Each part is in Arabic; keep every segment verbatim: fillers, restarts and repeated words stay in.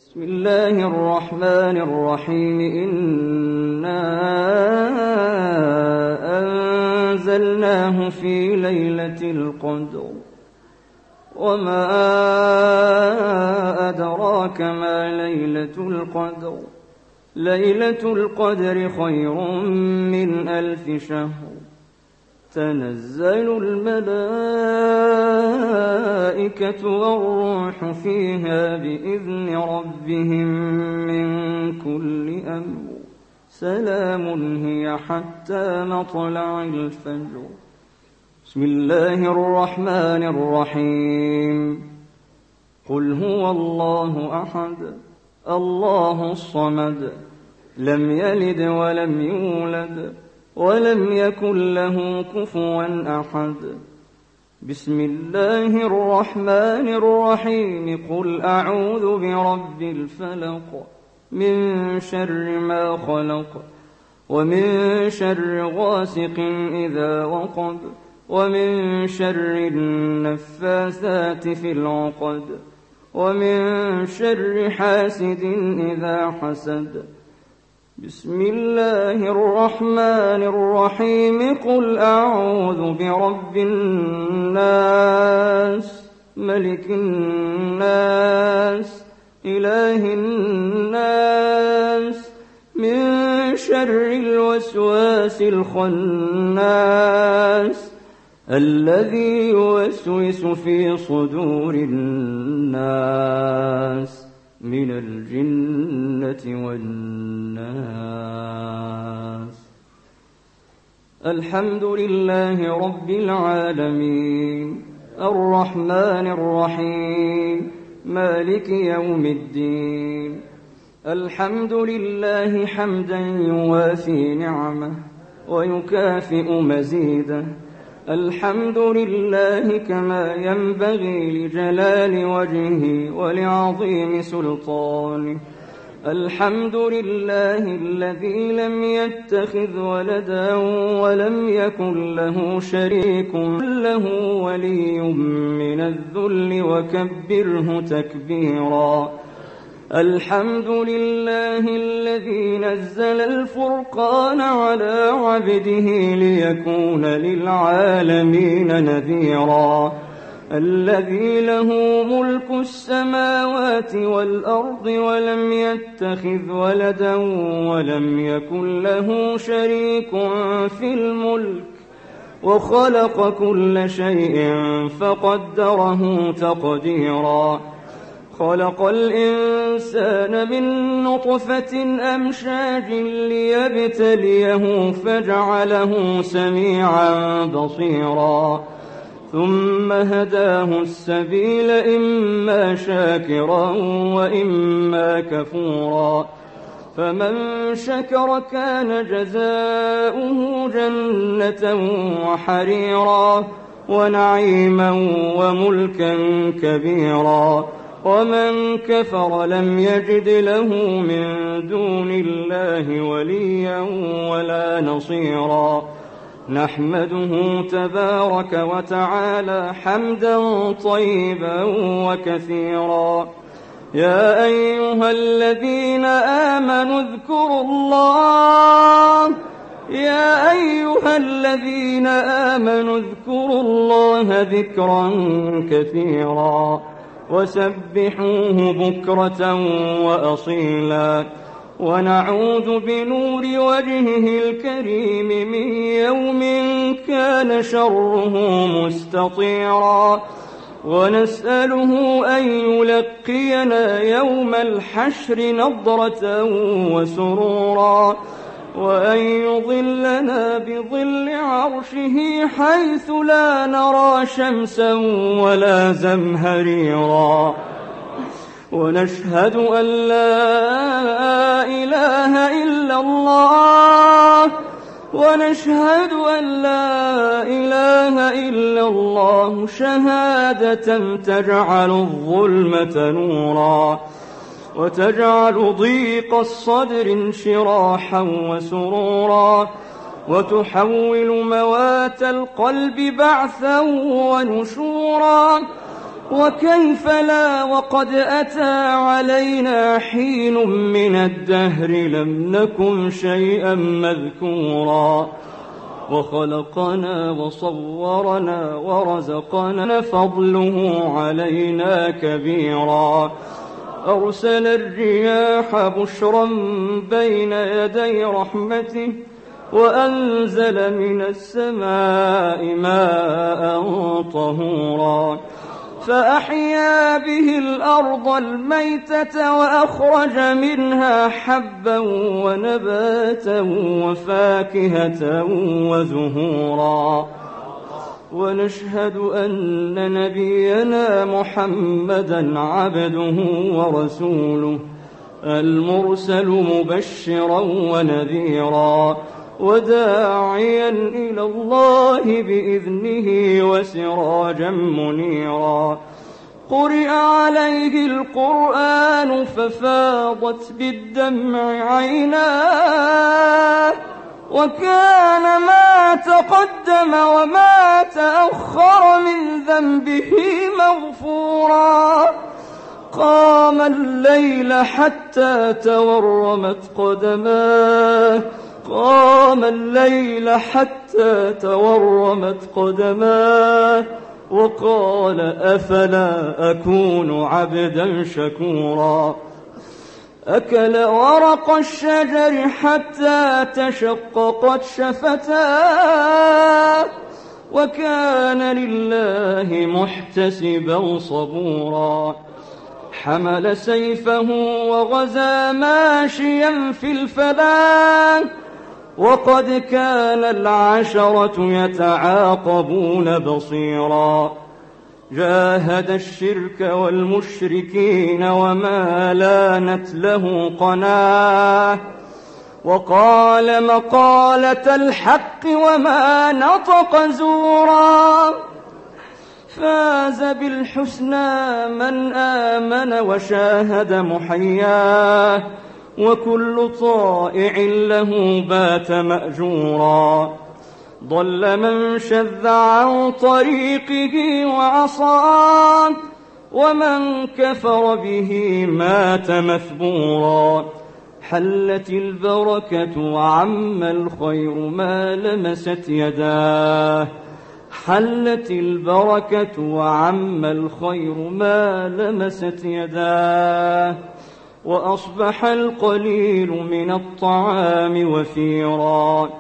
بسم الله الرحمن الرحيم إنا أنزلناه في ليلة القدر وما أدراك ما ليلة القدر ليلة القدر خير من ألف شهر تنزل الملائكة والروح فيها بإذن ربهم من كل أمر سلام هي حتى مطلع الفجر. بسم الله الرحمن الرحيم قل هو الله أحد الله الصمد لم يلد ولم يولد ولم يكن له كفوا أحد. بسم الله الرحمن الرحيم قل أعوذ برب الفلق من شر ما خلق ومن شر غاسق إذا وقب ومن شر النفاثات في العقد ومن شر حاسد إذا حسد. بسم الله الرحمن الرحيم قل أعوذ برب الناس ملك الناس إله الناس من شر الوسواس الخناس الذي يوسوس في صدور الناس من الجنة والناس. الحمد لله رب العالمين الرحمن الرحيم مالك يوم الدين. الحمد لله حمدا يوافي نعمه ويكافئ مزيده. الحمد لله كما ينبغي لجلال وجهه ولعظيم سلطانه. الحمد لله الذي لم يتخذ ولدا ولم يكن له شريك له ولي من الذل وكبره تكبيرا. الحمد لله الذي نزل الفرقان على عبده ليكون للعالمين نذيرا. الذي له ملك السماوات والأرض ولم يتخذ ولدا ولم يكن له شريك في الملك وخلق كل شيء فقدره تقديرا. خلق الإنسان من نطفة أمشاج ليبتليه فجعله سميعا بصيرا. ثم هداه السبيل إما شاكرا وإما كفورا. فمن شكر كان جزاؤه جنة وحريرا ونعيما وملكا كبيرا. ومن كفر لم يجد له من دون الله وليا ولا نصيرا. نحمده تبارك وتعالى حمدا طيبا وكثيرا. يا أيها الذين آمنوا اذكروا الله يا أيها الذين آمنوا اذكروا الله ذكرا كثيرا وسبحوه بكرة وأصيلا. ونعوذ بنور وجهه الكريم من يوم كان شره مستطيرا. ونسأله أن يلقينا يوم الحشر نضرة وسرورا وأن يظلنا بظل عرشه حيث لا نرى شمسا ولا زمهريرا. ونشهد أن لا إله إلا الله ونشهد أن لا إله إلا الله شهادة تجعل الظلمة نورا وتجعل ضيق الصدر انشراحا وسرورا وتحول موات القلب بعثا ونشورا وكيف لا وقد أتى علينا حين من الدهر لم نكن شيئا مذكورا وخلقنا وصورنا ورزقنا فضله علينا كبيرا أرسل الرياح بشرا بين يدي رحمته وأنزل من السماء ماء طهورا فأحيا به الأرض الميتة وأخرج منها حبا ونباتا وفاكهة وزهورا ونشهد أن نبينا محمدا عبده ورسوله المرسل مبشرا ونذيرا وداعيا إلى الله بإذنه وسراجا منيرا قرئ عليه القرآن ففاضت بالدمع عيناه وكان ما تقدم وما تأخر من ذنبه مغفورا قام الليل حتى تورمت قدماه قام الليل حتى تورمت قدماه وقال أفلا أكون عبدا شكورا أكل ورق الشجر حتى تشققت شفتاه وكان لله محتسبا صبورا حمل سيفه وغزا ماشيا في الفلاة وقد كان العشرة يتعاقبون بصيرا جاهد الشرك والمشركين وما لانت له قناه وقال مقالة الحق وما نطق زورا فاز بالحسنى من آمن وشاهد محياه وكل طائع له بات مأجورا ضل من شذ عن طريقه وعصاه ومن كفر به مات مثبورا حلت البركة وعم الخير ما لمست يداه حلت البركة وعم الخير ما لمست يداه وأصبح القليل من الطعام وفيرا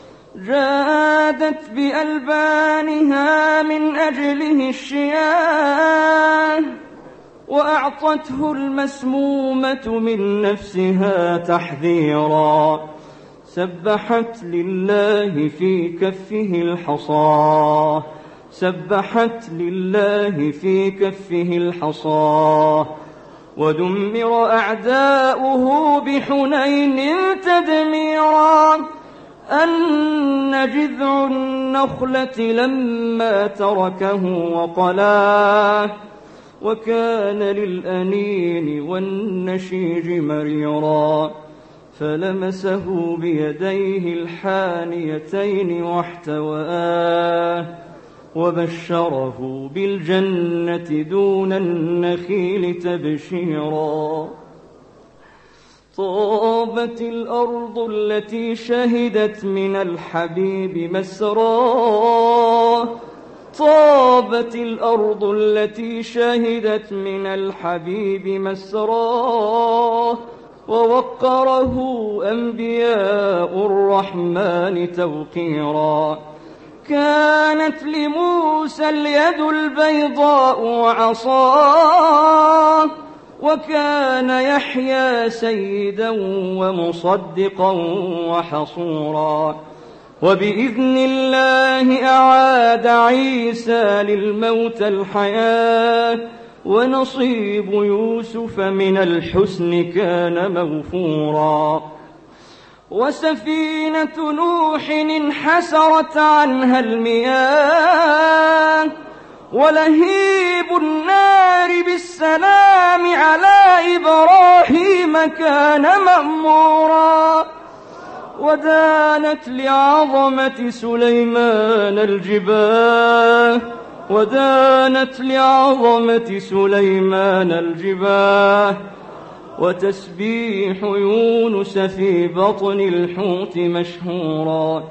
جادت بألبانها من أجله الشياه وأعطته المسمومة من نفسها تحذيرا سبحت لله في كفه الحصى سبحت لله في كفه الحصى ودمر أعداؤه بحنين تدميرا أن جذع النخلة لما تركه وقلاه وكان للأنين والنشيج مريرا فلمسه بيديه الحانيتين واحتواه وبشره بالجنة دون النخيل تبشيرا طابت الأرض التي شهدت من الحبيب مسراه طابت الأرض التي شهدت من الحبيب مسراه ووقره أنبياء الرحمن توقيرا كانت لموسى اليد البيضاء وعصاه وكان يحيى سيدا ومصدقا وحصورا وبإذن الله أعاد عيسى للموت الحياة ونصيب يوسف من الحسن كان مغفورا وسفينة نوح انحسرت عنها المياه ولهيب النار بالسلام على إبراهيم كان مأمورا ودانت لعظمة سليمان الجباه ودانت لعظمة سليمان الجباه، وتسبيح يونس في بطن الحوت مشهورا.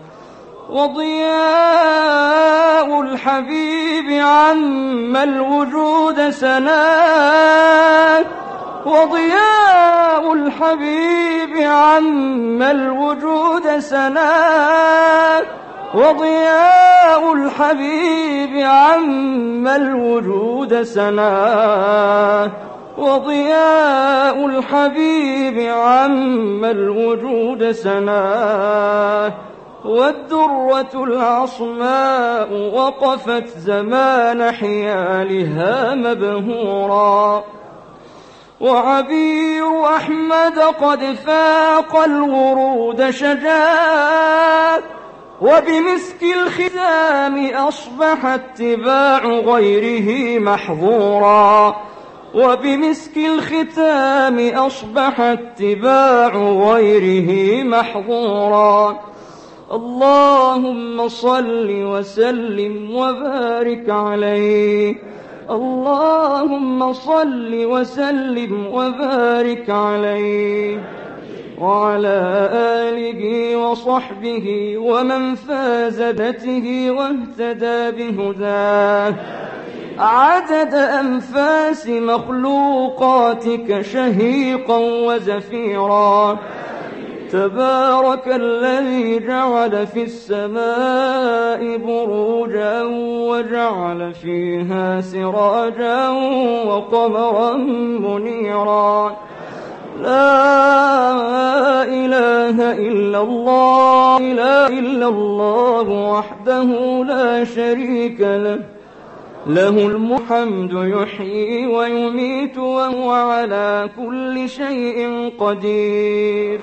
وضياء الحبيب عم الوجود سناه، وضياء الحبيب عم الوجود سناه، وضياء الحبيب عم الوجود سناه، وضياء الحبيب عم الوجود سناه. والدرة العصماء وقفت زمان حيالها مبهورا، وعبير أحمد قد فاق الورود شجاة، وبمسك الختام أصبح اتباع غيره محظورا، وبمسك الختام أصبح اتباع غيره محظورا. اللهم صل وسلم وبارك عليه، اللهم صل وسلم وبارك عليه وعلى آله وصحبه ومن فاز بهديه واهتدى بهداه عدد أنفاس مخلوقاتك شهيقا وزفيرا. تبارك الذي جعل في السماء بروجا وجعل فيها سراجا وقمرا منيرا. لا إله إلا الله، لا إلا الله وحده لا شريك له، له الحمد يحيي ويميت وهو على كل شيء قدير.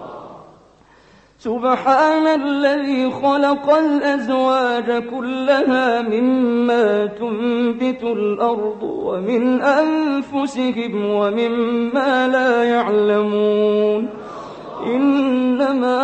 سبحان الذي خلق الأزواج كلها مما تنبت الأرض ومن أنفسهم ومما لا يعلمون. إنما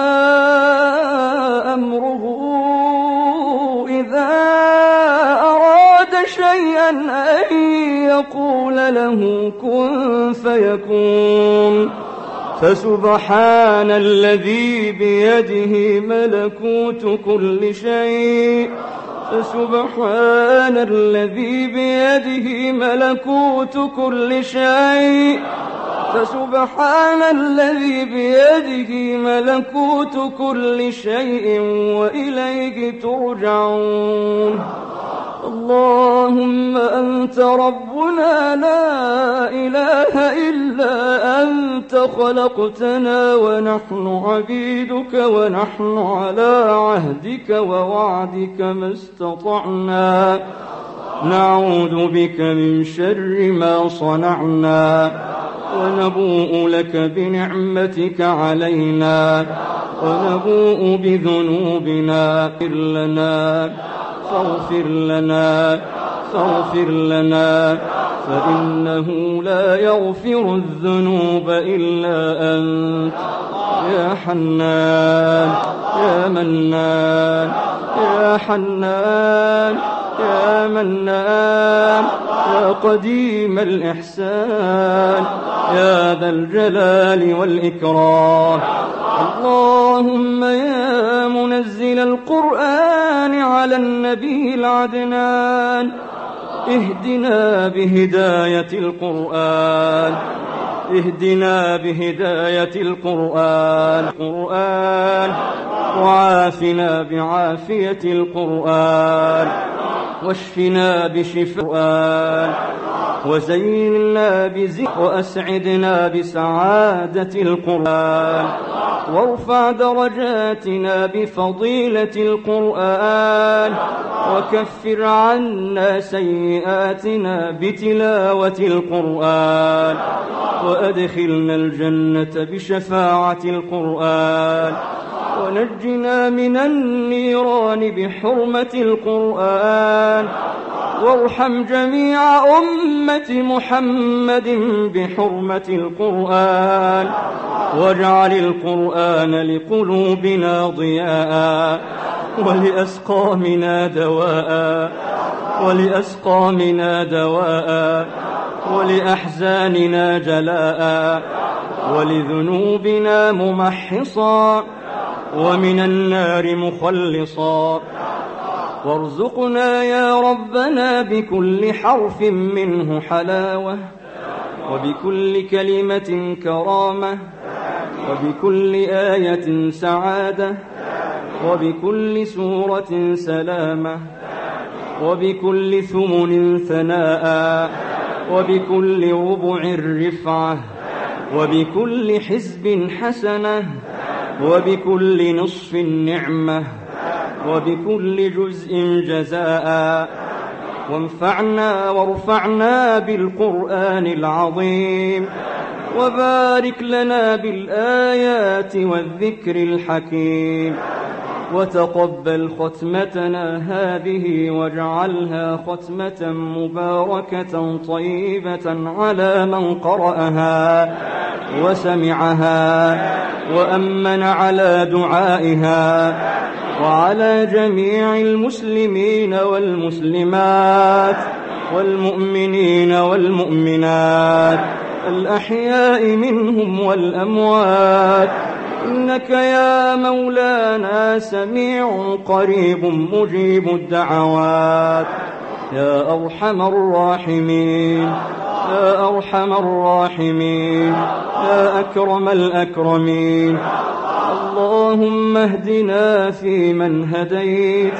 أمره إذا أراد شيئا أن يقول له كن فيكون. فسبحان الذي بيده ملكوت كل شيء، فسبحان الذي بيده ملكوت كل شيء، فسبحان الذي بيده ملكوت كل شيء وإليه ترجعون. اللهم أنت ربنا لا إله إلا أنت، خلقتنا ونحن عبيدك ونحن على عهدك ووعدك ما استطعنا، نعوذ بك من شر ما صنعنا، ونبوء لك بنعمتك علينا، ونبوء بذنوبنا. اغفر لنا فاغفر لنا فاغفر لنا فإنه لا يغفر الذنوب إلا أنت، يا حنان يا منان يا حنان يا منان يا قديم الإحسان يا ذا الجلال والإكرام. اللهم يا منزل القرآن على النبي العدنان، اهدنا بهداية القرآن، اهدنا بهداية القرآن القرآن وعافنا بعافية القرآن، واشفنا بشفاء القرآن، وزينا بزينة، وأسعدنا بسعادة القرآن، وارفع درجاتنا بفضيلة القرآن، وكفر عنا سيئاتنا بتلاوة القرآن، وأدخلنا الجنة بشفاعة القرآن، ونجنا من النيران بحرمة القرآن، وارحم جميع أمة محمد بحرمة القرآن، واجعل القرآن لقلوبنا ضياء ولأسقامنا دواء، ولأسقامنا دواء، ولأحزاننا جلاء، ولذنوبنا ممحصا، ومن النار مخلصا. وارزقنا يا ربنا بكل حرف منه حلاوة، وبكل كلمة كرامة، وبكل آية سعادة، وبكل سورة سلامة، وبكل ثمن ثناء، وبكل ربع رفعة، وبكل حزب حسنة، وبكل نصف نعمة، وبكل جزء جزاء. وانفعنا وارفعنا بالقرآن العظيم، وبارك لنا بالآيات والذكر الحكيم. وتقبل ختمتنا هذه، واجعلها ختمة مباركة طيبة على من قرأها وسمعها وأمن على دعائها، وعلى جميع المسلمين والمسلمات والمؤمنين والمؤمنات الأحياء منهم والأموات، إنك يا مولانا سميع قريب مجيب الدعوات. يا أرحم الراحمين، يا أرحم الراحمين، يا أكرم الأكرمين. اللهم اهدنا فيمن هديت،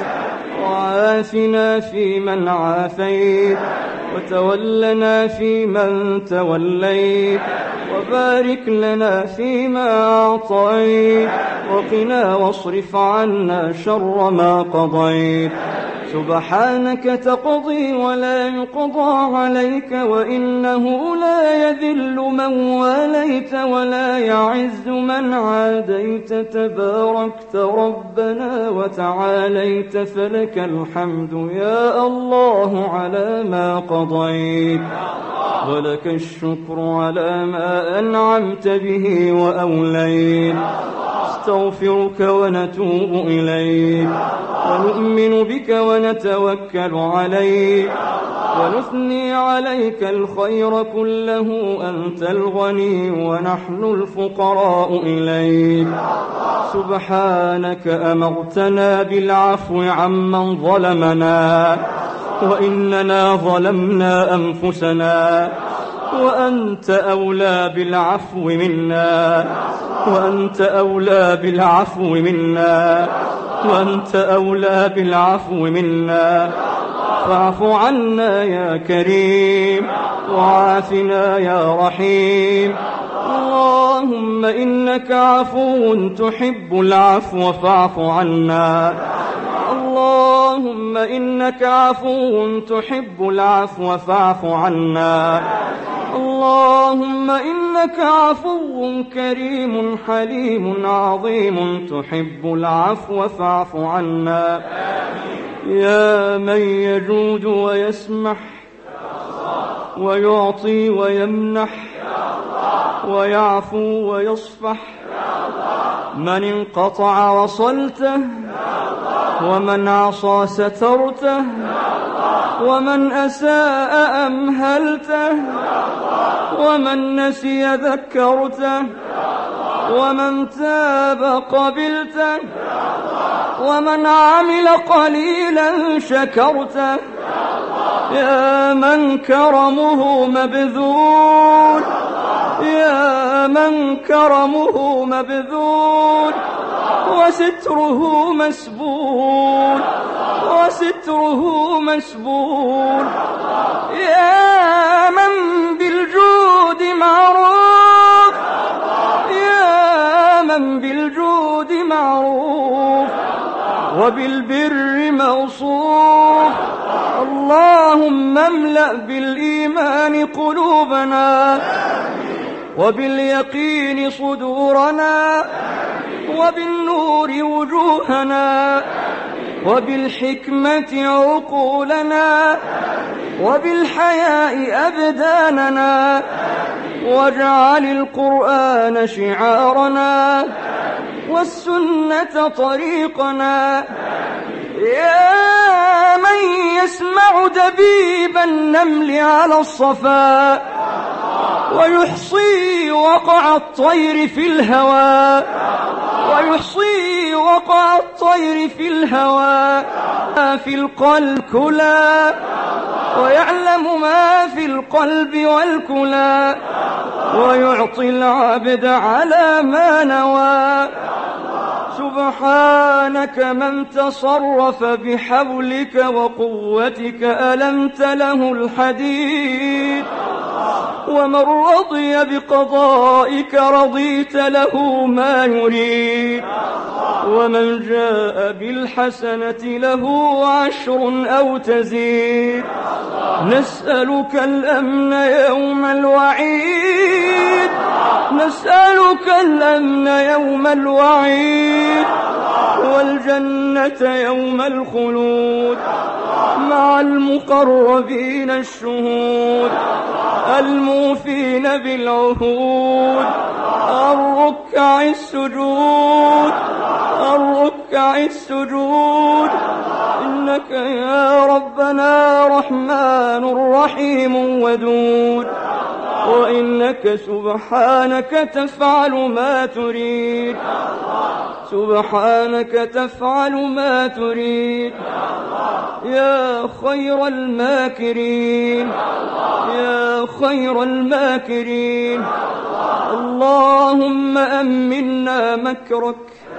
وعافنا فيمن عافيت، وتولنا فيمن توليت، وبارك لنا فيما أعطيت، وقنا واصرف عنا شر ما قضيت. سبحانك تقضي ولا يقضى عليك، وإنه لا يذل من واليت ولا يعز من عاديت، تباركت ربنا وتعاليت، فلك الحمد يا الله على ما قضيت، ولك الشكر على ما أنعمت به وأوليت. نستغفرك ونتوب إليك، ونؤمن بك ونتوكل عليك، ونثني عليك الخير كله. أنت الغني ونحن الفقراء إليك. سبحانك أمرتنا بالعفو عمن ظلمنا، وإننا ظلمنا أنفسنا، وأنت أولى بالعفو منا، وأنت أولى بالعفو منا، وأنت أولى بالعفو منا. فاعف عنا يا كريم، وعافنا يا رحيم. اللهم إنك عفو تحب العفو فاعف عنا. اللهم إنك عفو تحب العفو فاعف عنا. اللهم إنك عفو كريم حليم عظيم تحب العفو فاعف عنا. يا من يجود ويسمح، ويعطي ويمنح، ويعفو ويصفح، من انقطع وصلته، ومن عصى سترته، ومن أساء أمهلته، ومن نسي ذكرته، ومن تاب قبلته، ومن عمل قليلا شكرته. يا من كرمه مبذول، يا من كرمه مبذول، وستره مسبول، وستره مسبول. يا من بالجود معروف، يا من بالجود معروف، وبالبر موصوف. اللهم املأ بالإيمان قلوبنا، وباليقين صدورنا، وبالنور وجوهنا، وبالحكمة عقولنا، وبالحياء أبداننا. واجعل القرآن شعارنا، والسنة طريقنا. يا من يسمع دبيب النمل على الصفا ويحصي وقع الطير في الهوى ويحصي وقع الطير في الهوى في القلب كلا ويعلم ما في القلب والكلى ويعطي العبد على ما نوى سبحانك من تصرف بحولك وقوتك ألمت له الحديد ومن رضي بقضائك رضيت له ما يريد ومن جاء بالحسنة له عشر أو تزيد نسألك الأمن يوم الوعيد نسألك الأمن يوم الوعيد والجنة يوم الخلود مع المقربين الشهود الموفين بالعهود الركع السجود الركع السجود إنك يا ربنا رحمن رحيم ودود وإنك سبحانك تفعل ما تريد سبحانك تفعل ما تريد يا خير الماكرين يا خير الماكرين اللهم أمنا مكرك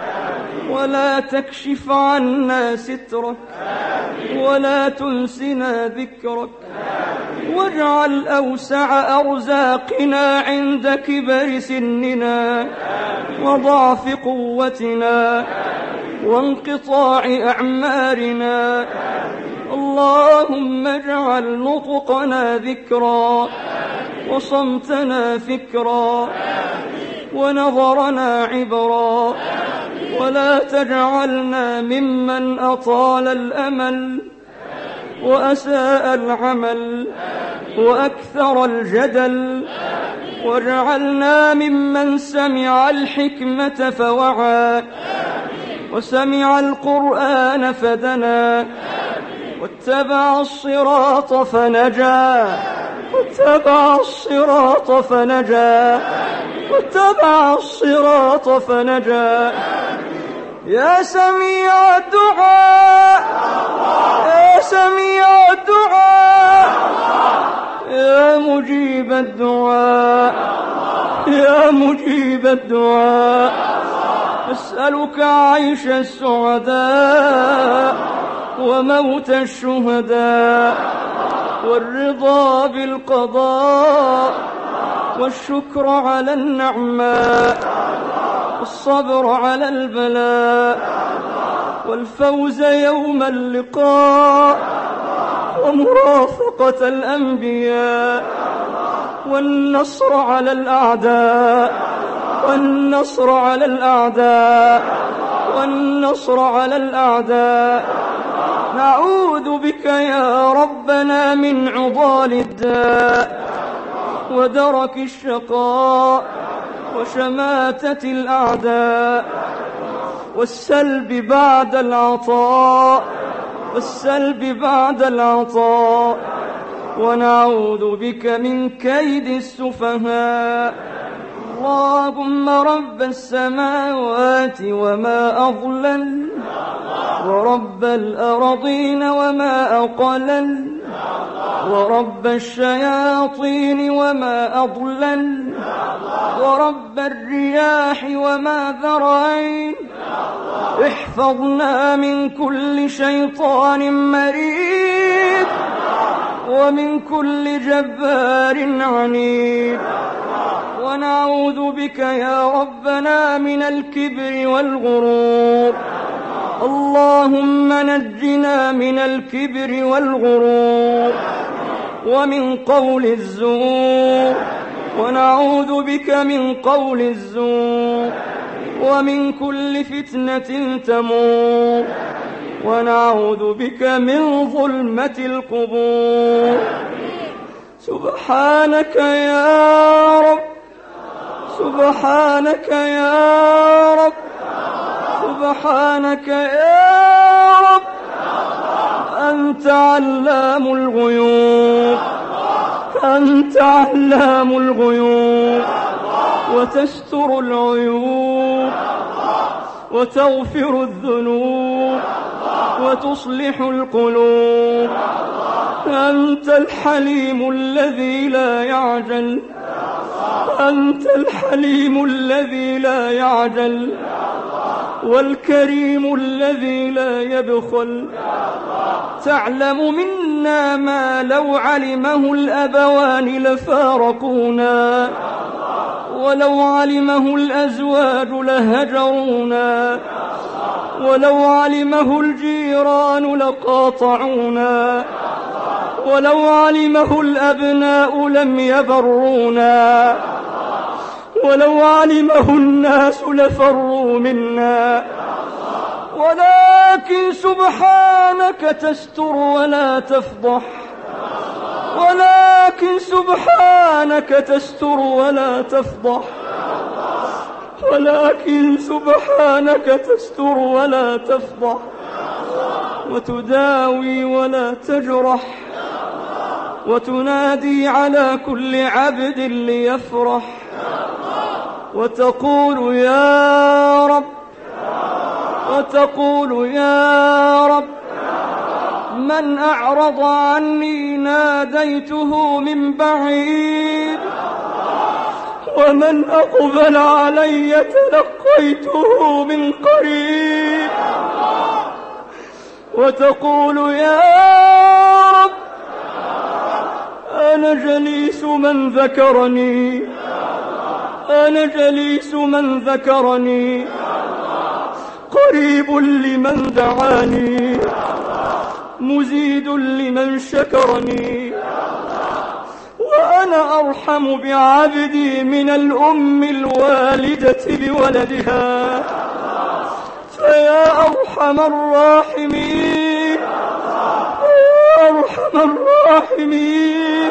ولا تكشف عنا سترك ولا تنسنا ذكرك واجعل أوسع أرزاقنا عند كبر سننا وضعف قوتنا وانقطاع أعمارنا اللهم اجعل نطقنا ذكرا وصمتنا فكرا ونظرنا عبرا ولا تجعلنا ممن أطال الأمل وأساء العمل وأكثر الجدل واجعلنا ممن سمع الحكمة فوعى وسمع القرآن فدنا واتبع الصراط فنجا واتبع الصراط فنجا واتبع الصراط فنجا يا سميع الدعاء يا سميع الدعاء يا مجيب الدعاء يا مجيب الدعاء أسألك عيش السعداء وموت الشهداء والرضا بالقضاء والشكر على النعماء والصبر على البلاء والفوز يوم اللقاء ومرافقة الأنبياء والنصر على الأعداء والنصر على الأعداء والنصر على الأعداء نعوذ بك يا ربنا من عضال الداء ودرك الشقاء وشماتة الأعداء والسلب بعد العطاء والسلب بعد العطاء ونعوذ بك من كيد السفهاء اللهم رب السماوات وما أضلل ورب الأرضين وما أقلل ورب الشياطين وما أضلل ورب الرياح وما ذرعين احفظنا من كل شيطان مريد ومن كل جبار عنيد ونعوذ بك يا ربنا من الكبر والغرور اللهم نجنا من الكبر والغرور ومن قول الزور ونعوذ بك من قول الزور ومن كل فتنة تمور ونعوذ بك من ظلمة القبور سبحانك يا رب سبحانك يا رب سبحانك يا رب أنت علام الغيوب أنت علام الغيوب وتستر العيوب وتغفر الذنوب وتصلح القلوب. أنت الحليم الذي لا يعجل أنت الحليم الذي لا يعجل والكريم الذي لا يبخل. تعلم منا ما لو علمه الأبوان لفارقونا ولو علمه الأزواج لهجرونا ولو علمه الجيران لقاطعونا ولو علمه الأبناء لم يبرونا ولو علمه الناس لفروا منا. ولكن سبحانك تستر ولا تفضح ولكن سبحانك تستر ولا تفضح ولكن سبحانك تستر ولا تفضح وتداوي ولا تجرح وتنادي على كل عبد ليفرح وتقول يا رب وتقول يا رب من أعرض عني ناديته من بعيد ومن أقبل علي تلقيته من قريب. وتقول يا رب أنا جليس من ذكرني أنا جليس من ذكرني قريب لمن دعاني مزيد لمن شكرني. وأنا أرحم بعبدي من الأم الوالدة بولدها. فيا أرحم الراحمين يا أرحم الراحمين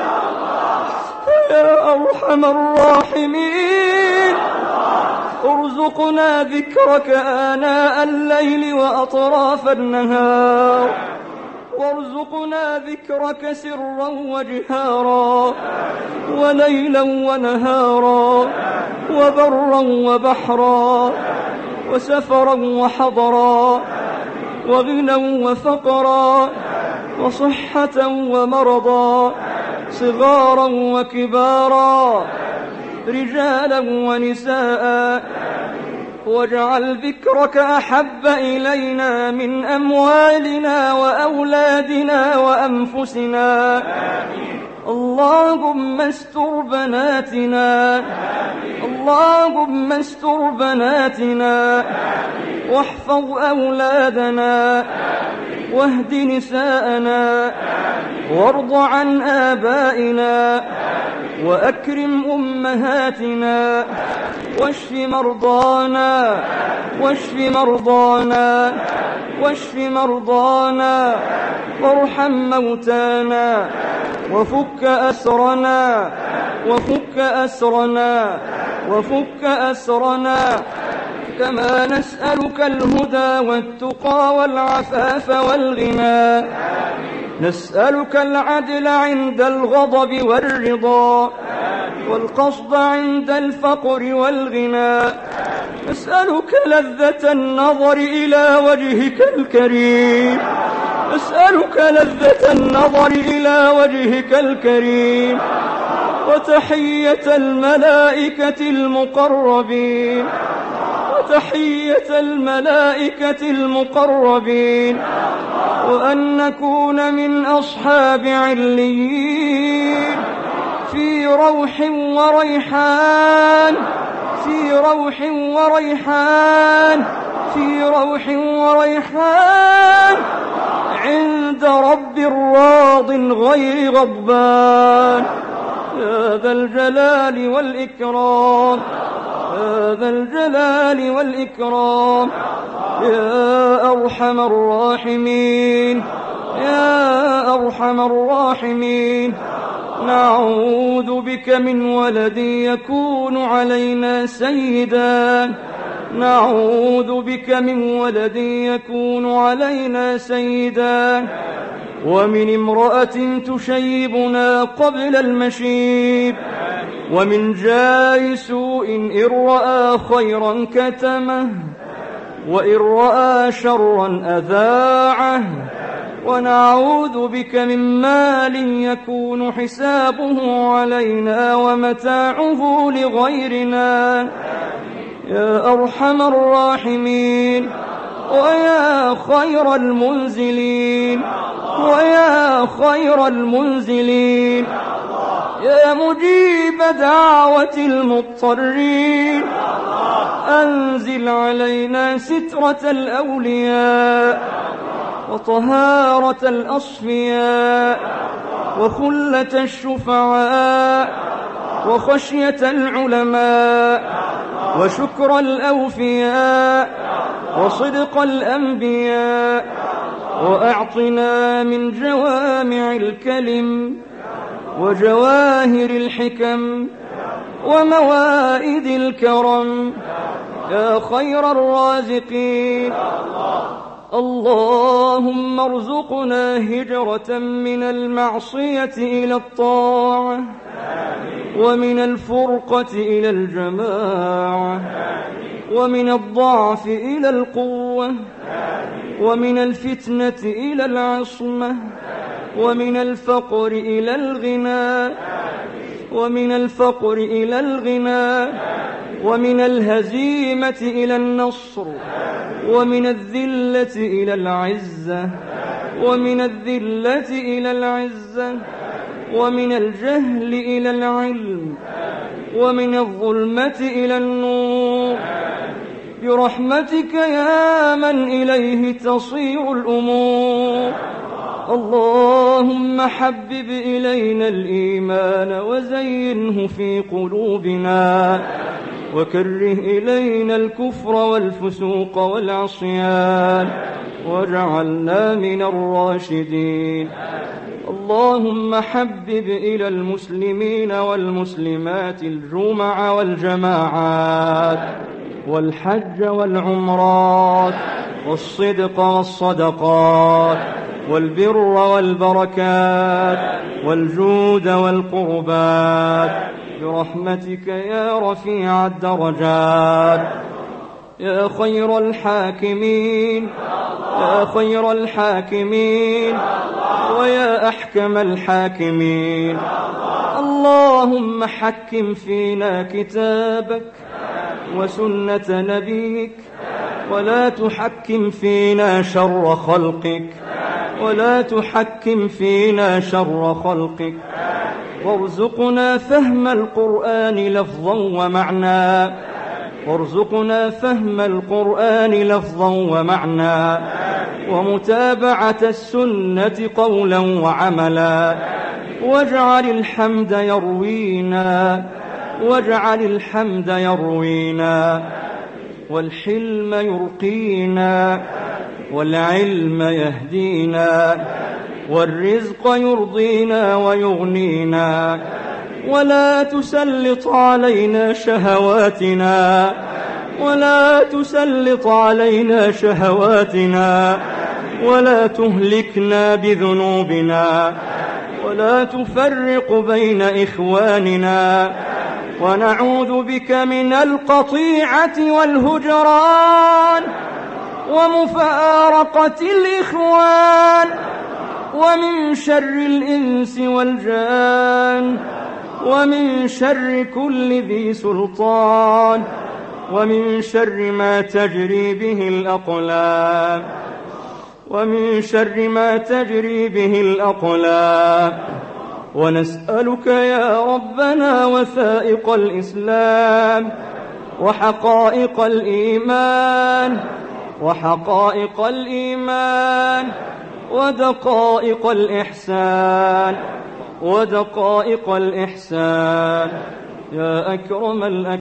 يا أرحم الراحمين ارزقنا ذكرك آناء الليل وأطراف النهار وارزقنا ذكرك سرا وجهارا وليلا ونهارا وبرا وبحرا وسفرا وحضرا وغنى وفقرا وصحة ومرضا صغارا وكبارا رجالا ونساء. واجعل ذكرك أحب إلينا من أموالنا وأولادنا وأنفسنا. اللهم استر بناتنا اللهم استر بناتنا واحفظ أولادنا واهد نساءنا وارض عن آبائنا وأكرم أمهاتنا واشف مرضانا واشف مرضانا واشف مرضانا وارحم موتانا وفك أسرنا وفك أسرنا وفك أسرنا. كما نسألك الهدى والتقى والعفاف والغنى. نسألك العدل عند الغضب والرضا والقصد عند الفقر والغنى. نسألك لذة النظر إلى وجهك الكريم نسألك لذة النظر إلى وجهك الكريم وتحية الملائكة المقربين وتحية الملائكة المقربين وأن نكون من أصحاب عليين في روح وريحان في روح وريحان في روح وريحان عند رب راض غير غضبان. يا ذا الجلال والإكرام يا ذا الجلال والإكرام يا أرحم الراحمين يا أرحم الراحمين. نعوذ بك من ولد يكون علينا سيدا نعوذ بك من ولد يكون علينا سيدا ومن امرأة تشيبنا قبل المشيب ومن جاي سوء إن رأى خيرا كتمه وإن رأى شرا أذاعه ونعوذ بك من مال يكون حسابه علينا ومتاعه لغيرنا يا أرحم الراحمين ويا خير المنزلين ويا خير المنزلين يا مجيب دعوة المضطرين أنزل علينا سترة الأولياء وطهارة الأصفياء وخلة الشفعاء وخشية العلماء وشكر الأوفياء وصدق الأنبياء وأعطنا من جوامع الكلم وجواهر الحكم وموائد الكرم يا خير الرازقين اللهم ارزقنا هجرة من المعصية إلى الطاعة ومن الفرقة إلى الجماعة ومن الضعف إلى القوة ومن الفتنة إلى العصمة ومن الفقر إلى الغنى ومن الفقر إلى الغنى ومن الهزيمة إلى النصر ومن الذلة إلى العزة ومن الذلة إلى العزة ومن الجهل إلى العلم ومن الظلمة إلى النور برحمتك يا من إليه تصير الأمور اللهم حبب إلينا الإيمان وزينه في قلوبنا وكره إلينا الكفر والفسوق والعصيان واجعلنا من الراشدين اللهم حبب إلى المسلمين والمسلمات الجمع والجماعات والحج والعمرات والصدق والصدقات والبر والبركات والجود والقربات برحمتك يا رفيع الدرجات يا خير الحاكمين يا خير الحاكمين ويا أحكم الحاكمين اللهم حكم فينا كتابك وسنة نبيك ولا تحكم فينا شر خلقك ولا تحكم فينا شر خلقك وارزقنا فهم القرآن لفظا ومعنى وارزقنا فهم القرآن لفظا ومعنى ومتابعة السنة قولا وعملا واجعل الحمد يروينا واجعل الحمد يروينا والحلم يرقينا والعلم يهدينا والرزق يرضينا ويغنينا ولا تسلط علينا شهواتنا ولا تسلط علينا شهواتنا ولا تهلكنا بذنوبنا ولا تفرق بين إخواننا ونعوذ بك من القطيعة والهجران ومفارقة الإخوان ومن شر الإنس والجان ومن شر كل ذي سلطان ومن شر ما تجري به الأقلام ومن شر ما تجري به الأقلام ونسألك يا ربنا وثائق الإسلام وحقائق الإيمان وحقائق الإيمان ودقائق الإحسان ودقائق الإحسان يا أكرم الأكرم